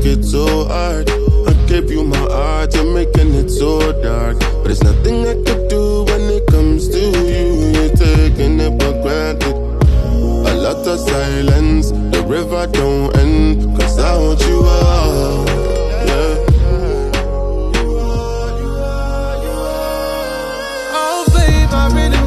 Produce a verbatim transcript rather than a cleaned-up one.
make it so hard. I gave you my heart, you're making it so dark. But there's nothing I could do when it comes to you. You're taking it for granted. A lot of silence, the river don't end, cause I want you all, yeah. Oh babe, I really